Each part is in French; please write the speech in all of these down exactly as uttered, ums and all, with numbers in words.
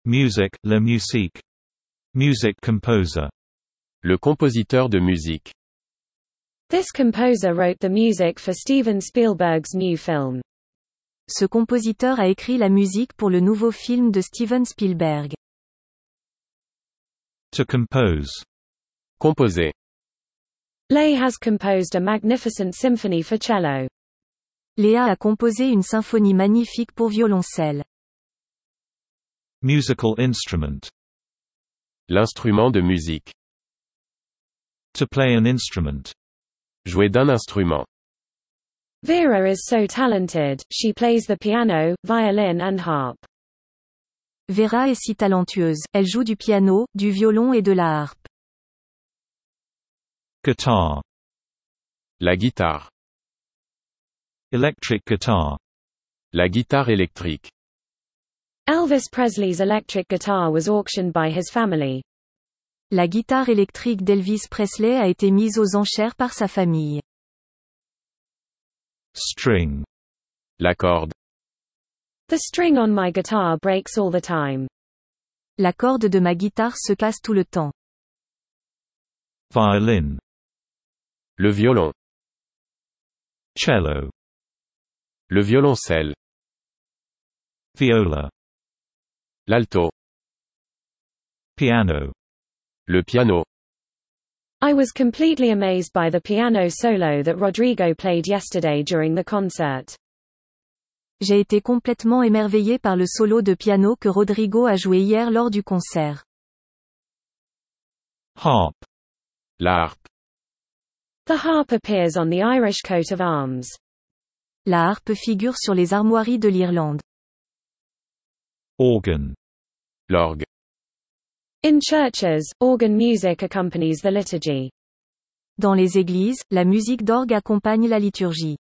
Music, la musique. Music composer. Le compositeur de musique. This composer wrote the music for Steven Spielberg's new film. Ce compositeur a écrit la musique pour le nouveau film de Steven Spielberg. To compose. Composer. Lay has composed a magnificent symphony for cello. Léa a composé une symphonie magnifique pour violoncelle. Musical instrument. L'instrument de musique. To play an instrument. Jouer d'un instrument. Vera is so talented, she plays the piano, violin and harp. Vera est si talentueuse, elle joue du piano, du violon et de la harpe. Guitar. La guitare. Electric guitar. La guitare électrique. Elvis Presley's electric guitar was auctioned by his family. La guitare électrique d'Elvis Presley a été mise aux enchères par sa famille. String. La corde. The string on my guitar breaks all the time. La corde de ma guitare se casse tout le temps. Violin. Le violon. Cello. Le violoncelle. Viola. L'alto. Piano. Le piano. I was completely amazed by the piano solo that Rodrigo played yesterday during the concert. J'ai été complètement émerveillé par le solo de piano que Rodrigo a joué hier lors du concert. Harp. La harpe. The harp appears on the Irish coat of arms. La harpe figure sur les armoiries de l'Irlande. Organ. L'orgue. In churches, organ music accompanies the liturgy. Dans les églises, la musique d'orgue accompagne la liturgie.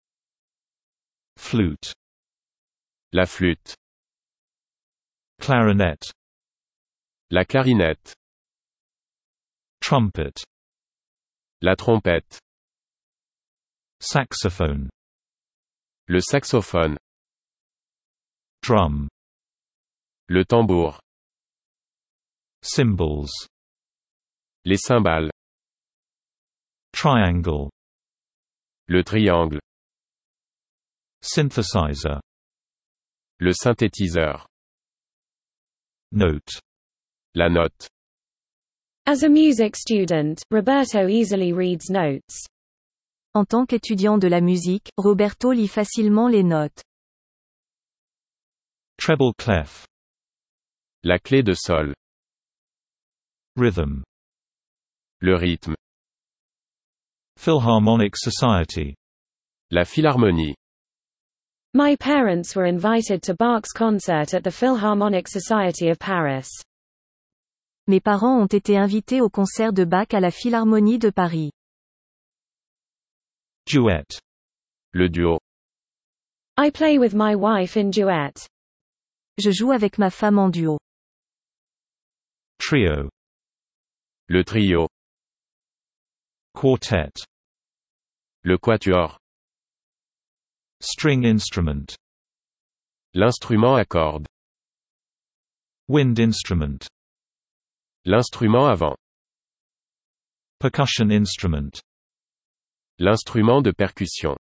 Flute. La flûte. Clarinet. La clarinette. Trumpet. La trompette. Saxophone. Le saxophone. Drum. Le tambour. Cymbals. Les cymbales. Triangle. Le triangle. Synthesizer. Le synthétiseur. Note. La note. As a music student, Roberto easily reads notes. En tant qu'étudiant de la musique, Roberto lit facilement les notes. Treble clef. La clé de sol. Rhythm. Le rythme. Philharmonic Society. La philharmonie. My parents were invited to Bach's concert at the Philharmonic Society of Paris. Mes parents ont été invités au concert de Bach à la Philharmonie de Paris. Duet. Le duo. I play with my wife in duet. Je joue avec ma femme en duo. Trio. Le trio. Quartet. Le quatuor. String instrument. L'instrument à cordes. Wind instrument. L'instrument à vent. Percussion instrument. L'instrument de percussion.